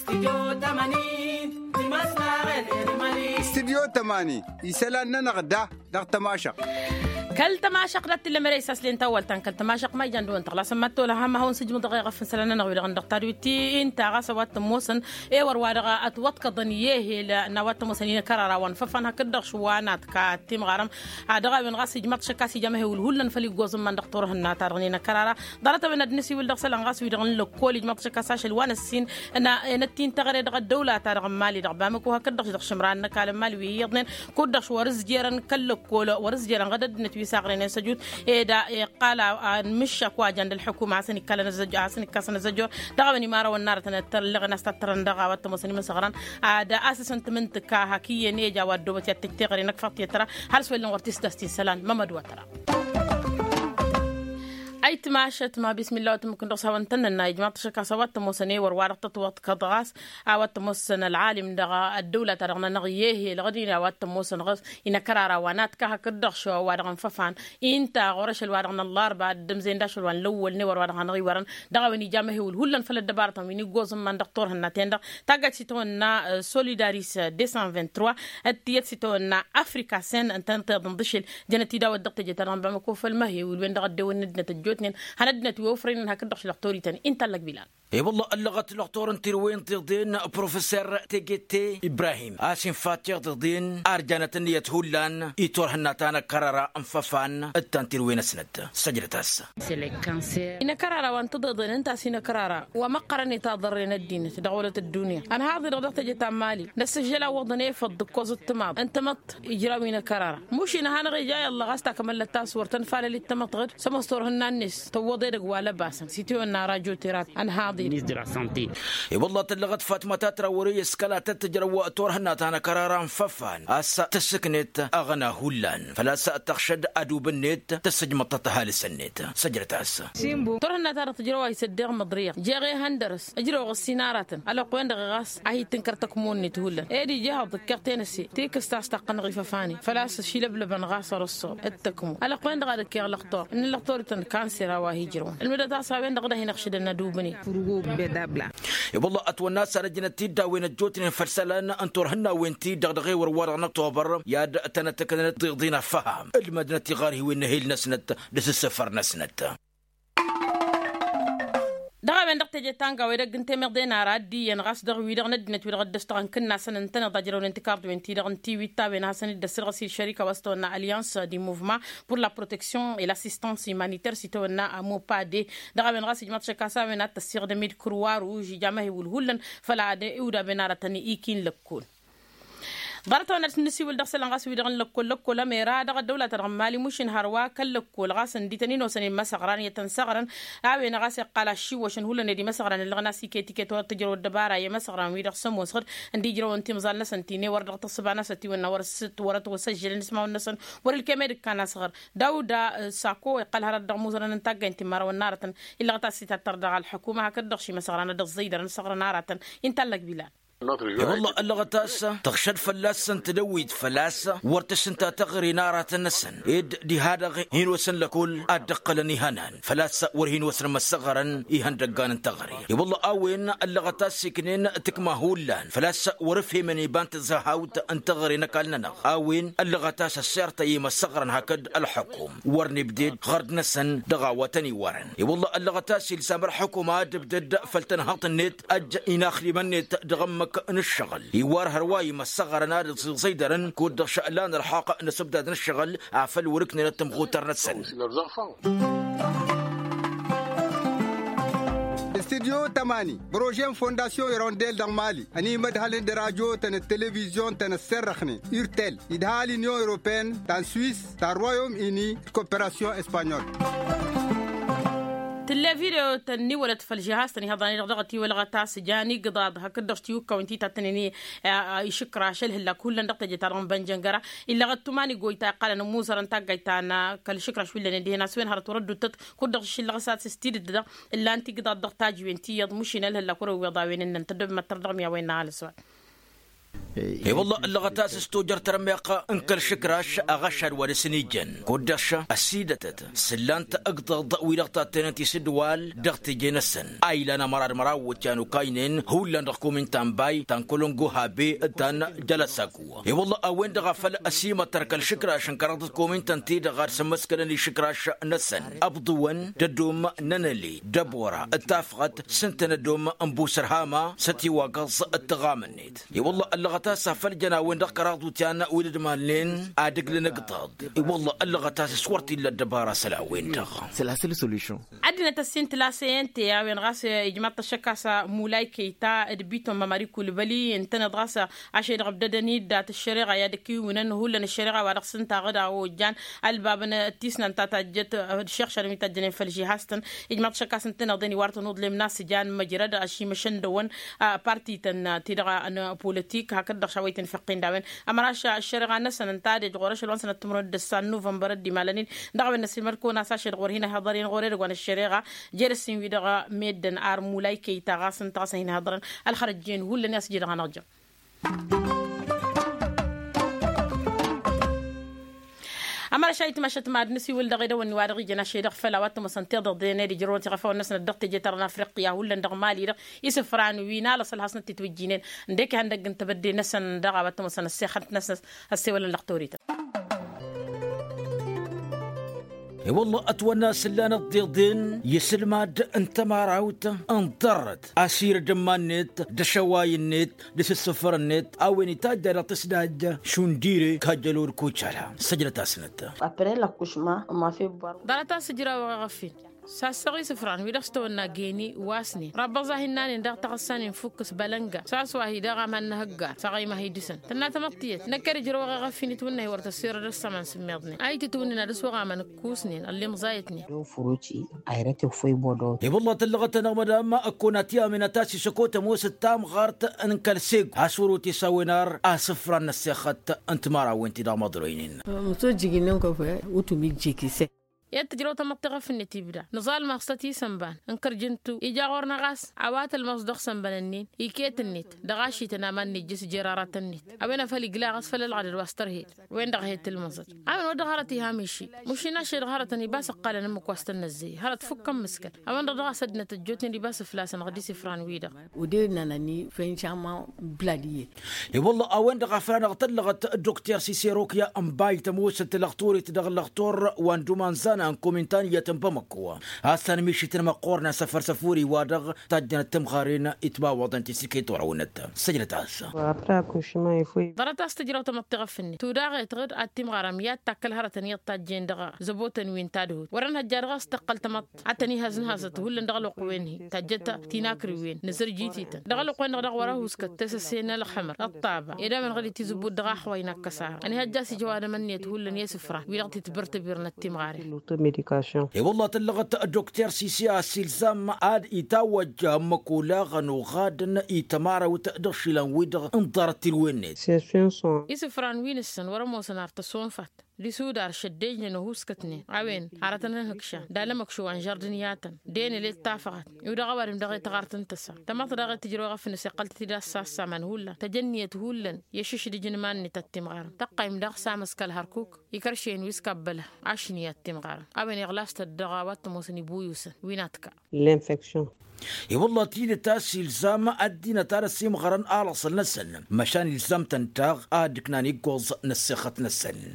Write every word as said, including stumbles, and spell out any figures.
استديو تماني يسالنا نغدا دغ تماشق كل تماشق رت اللي مريس أصلين تول تان كل تماشق ما يجندون تغلا سمت ولا هم هون سجم دقيقة في سلنا نغوي لغن دكتور تي انت غاس وات موسن اي ور وارغا اتوت قضنيه لا نوات موسنين كرارا وان ففن هكدغ شوانات كاتيم غرم ادغا من غاس جمت شكاسي جمه ولهلن فلي غوز من دكتور هنا تارغنينا كرارا دارت من دنسي ول دخل غاس ويدغن لكول جمت شكاساش الوان السين انا نتين تغري دغ الدوله تارغ مالي دغ بامك وهكدغ دغ شمران كالم مالي ويضن كودغ ورز جيران كل كول ورز جيران غدد نتوي ساقرين سجود إذا قال مش أقوى جند الحكومة عسني كلا نزج عسني كسر نزجور دعوني مارا والنار تنتر لغنا استترن دعوة واتمسني مسخران هذا أساسا تمنت كهكية نيجا ودوبة يتكتغري نكفت يترى هل سويلن ورتيس دستين سلام ما مدوا ترى أي تماشت ما بسم الله ممكن رصها تن النايج تشكا سوات موسني وروارق تطوات كضغاس أوات موسن العالم دغا الدولة ترغنا نغيه لغدينا أوات موسن غص إن كرارا وانات كها كدغشوا وارغن ففان إنت غرش الوارغن الله بعد دمزين داش الوان لول نور وارغن غي ورن دغا وني جامه والهلن فل الدبارة ويني جوز من دكتور هناتين دغ تاجت سيتونا سوليداريس مئتين وثلاثة وعشرين التيت سيتونا أفريكا سن أنت تنضشل جنتي داود دقت جتران بمكوف المهي والوين دغ الدون ندنة هندنا توفرين هكذا لقطوري تاني انت لك بلال اي والله اللغة لقطور انت وين تردين بروفيسور تيجيتي ابراهيم اسين فاتير تردين ارجانة نية هولان يتور هناتانا كرارا انففان التانتير وين سند سجلتاس إن كرارا وانت تضن انت اسين كرارا وما قرني تضرين الدين في دولة الدنيا انا هذه رضت جتا مالي نسجل وضني فض كوز التمام انت مت اجراوين كرارا مش ان انا جاي الله غاستا كمل التاس ورتنفال اللي تمت غير سمستور هنانس توضيرك ولا باسم سيتو ان راجو تيرات ان هذه نيزدر سنتي اي والله تلغت فاطمه تراوري اسكلا تتجرى وتور هناتانا كرارا ففان اس تسكنت اغنى هولان فلا تخشد ادو بنيت تسجمطتها لسنيت سجلت اس سيمبو تور هناتانا تجرى يسدغ مضريق جيغي هندرس اجرو غسينارات على قوين غاس اي تنكرتك موني تهول ايدي جهض كرتينسي تيك استاستقن غففاني فلا شيلب لبن غاس رصو اتكمو على قوين غادك يا لقطور ان لقطور تن كانسر وهيجرون المدى تاسابين دغدا هنا خشدنا دوبني بدابلا والله اتونا سنجنا تيدا وين الجوتين فرسلان انتور هنا وين تي دغدغي ورورنا اكتوبر يا تنتكنت تغضينا فهم المدينه غاري وين هيل نسنت دس السفر نسنت دغا من دقت جتانغا ويدا كنت مردينا رادي ينغاس دغ ويدا ندنت ويدا دستان كنا سنن تن ضجرو الانتكار وين تي دغ تي ويتا بين حسن دسر سي شركه وستونا اليانس دي موفمون pour la protection et l'assistance humanitaire سيتونا موبادي دغا من غاس جمات شكاسا من التسير دميد كروار وجي جامه والهلن فلا دي ودا بنارتني ايكين لكون برتونا نسي ولدخل غاس ويدغن لكل لكل ميرا دغ الدولة ترغمالي مشين هروا كلكل غاس ديتنين وسنين مسغران يتنسغران عاوين غاس قال شي وشن هولا ندي مسغران الغناسي كيتي كيتو تجرو الدبارة يا مسغران ويدغ سمو صغر ندي جرو انتي مزال نسنتيني وردغ تصبانا ستي ونور الست ورت وسجل نسمع النسن ور الكامير كان صغر داودا ساكو قال هرد موزران انتاج انتي مار ونارة الا غتاسي تتردغ الحكومة هكذا شي مسغران دغ زيدر نسغر نارة انت لك بلاد والله اللغة تاسة تخشد فلاسة تدويد فلاسة ورتسن تغري نارة النسن إد دي هذا هين وسن لكل أدقلني هنان فلاسة ورهين وسن مسغرا إيهان دقان تغري والله أوين اللغة تاسة كنين تكما هولان فلاسة ورفه من يبان تزهاوت أن تغري نكالنا أوين اللغة تاسة سيرتا يما صغرا هكذا الحكوم ورني بديد غرد نسن دغاوتني ورن والله اللغة تاسة لسامر حكومات بدد فلتنهاط النت أج إناخلي من نت دغم نشغل يوار هرواي مسغر نار صيدرن كود شألان الحاقة نسبدا نشغل عفل وركن نتمغوتر نتسن استديو تماني بروجين فونداسيون يرونديل دان مالي اني مدهالين دراجو تن التلفزيون تن السرخني يرتل يدهالي نيو اوروبين تن سويس تن رويوم اني كوبراسيون اسبانيول تلا فيديو تني ولا تفلجهاس تني هذاني رغتي ولا غتاس جاني قضاد هكذا شتيو كونتي تتنيني يشكر شل هلا كل نقطه جتارم بنجنغرا الا غتماني غويتا قال نموزر انت غيتانا كل شكر شو اللي ندي ناس وين هرت ورد تت كود شل غسات ستيد دا الا انت قضاد ضغطاج وينتي يضمشين هلا كرو وضاوين ان انت دب ما ترضم يا وين على سؤال اي والله اللغة تاسس توجر ترميق انكل شكراش اغشر ورسنيجن كودش السيدة سلانت اقضى ويلغتا تنتي سدوال دغتي جنسن اي لنا مرار مراو كانوا كاينين هو لن رقو من تنباي تنكلونغو هابي تن جلساكو اي والله اوين دغفل اسيما ترك الشكراش انكرتكم من تنتي دغار سمسكلني شكراش نسن ابضون تدوم ننلي دبورة اتفقت سنتنا دوم انبوسر هاما ستي واقص التغامنيت اي والله اللغة سافل وين دقراضو تانا ولد مالين ادق لنقطاد اي والله اللغة سورتي للدبارة سلا وين دغ سلاسل سوليوشن عدنا تسين تلاسين تي وين غاس اجماع الشكاسة مولاي كيتا ادبيتو مماري كولبلي انتنا غاس عشان غبددني دات الشريعة يدكي ونن هو لن الشريعة ورقصن تاغدا وجان البابنا تيسنا انتا جت الشيخ شرمي تجنين فلجي هاستن اجماع الشكاسة انتنا ضيني وارتو نوض لمناس جان مجرد اشي مشن دون بارتي تن تيدغا ان بوليتيك هكذا شويتين فقين داوين امراش الشريعة نسن انتادي غورش الوانسن التمرد دسان نوفمبر دي مالنين دغوا الناس مركونا ساشي غور هنا حاضرين غورير غون الشريعة جلسين ويدغا ميدن ار مولاي كيتا غاسن تاسين هضرن الخرجين ولا الناس جيدغا نرجع أما شايت مشت مع النسي ولد غيره والنوارغي جنا شيء دخل وقت مسنتير ضدنا دي جرون تغفوا الناس ندقت جترنا أفريقيا ولا ندغ مالي ده يسفران وينا لصل حسن تتوجينين نديك عندك أنت بدي ناس ندغ وقت مسن السخنت ناس السي ولا اللقطوريته اي والله اتونا سلانة ضيضين يسلماد انت ما راوت انضرت اسير دمانيت دشواي النت دس السفر النت او نتاج دار تصداج شو نديري كاجلور كوتشالا سجلة اسنت après l'accouchement on m'a fait boire دارتا سجرا وغفين ساسغي سفران ويدخستو ناجيني واسني رب ظاهنان ندغ تغسان فوكس بلنجا ساسوا هي دغ من هجا سغي ما هي دسن تنا تمطيت نكر جرو غفيني تونا ورت سير السمان سميضني اي تتوني ندسو غامن كوسني اللي مزايتني دو فروتي ايرتي فوي بودو اي والله تلغت نغمد ما اكوناتيا من تاسي سكوت موس التام غارت انكلسيق عسوروتي سوينار اسفران السيخت انت مارا وانت دا مضروينين متوجي نكو في وتمي جيكي يتجرو تمطغ في النتيبدا نزال مقصتي سنبان انكر جنتو إجا غورنا غاس عوات المصدق سنبان النين إيكيت النت دغاشي تنامان نجس جرارات النت أبينا فلي قلاغس فللغد الواسترهيد وين دغهيت المصد أبين ودغارتي هاميشي مشي ناشي دغارتني باس قال نمك واستنا الزي هرت فكم مسكن أبين دغاسدنا تجوتني باس فلاسن غدي سفران ويدا وديرنا ناني فين شاما بلادية اي والله أوين دغافانا غتلغت الدكتور سيسيروكيا أمباي تموسة لغطوري تدغ اللغطور واندو مانزانا أن كومنتان يتنبمكوا هاسان ميشي تنمقورنا سفر سفوري وادغ تاجنا التمغارين إتبا وضن تسيكيت وعونتا سجلت عاسا ضرت استجرو تمطغ فني توداغ يتغد التمغارميات تاكل هرتن يطاجين دغ زبوتن وين تادو ورن هجار غاس تقل تمط عتني هزن هزت هول دغلو قوينه تاجتا تيناكري وين نزر جيتيتا دغلو قوين دغ وراه اسكت تسسينا الحمر الطابه اذا من غادي تزبو دغ خوينا كسار اني هجاسي جواد منيت هول يسفرا ويلغتي تبرت بيرنا التمغاري ميديكاسيون اي والله تلغت الدكتور سيسي السلزام عاد يتوجه مكولا غنو غادن يتمارا وتقدرش لان ويدغ انضرت الوينيت يسفران وينسن ورا موسن ارتصون فات لسودار شديجن نهوسكتني عوين عرتنا هكشا دالمك شو عن جردنياتن دين اللي اتفقت يودا غوار مدغي تغارتن تسا تمط دغي تجرو غفن سقلت تدا ساسا من هولا تجنيت هولن يشش دي جنمان تتمغار تقاي مدغ سامس كالهركوك يكرشين ويسكبله عشنيات تمغار عوين يغلاس تدغاوات موسني بويوس ويناتكا الانفكشن اي والله تيدي تاسي الزام ادينا تارسي مغران آلص النسن مشان الزام تنتاغ ادكناني قوز نسخت نسن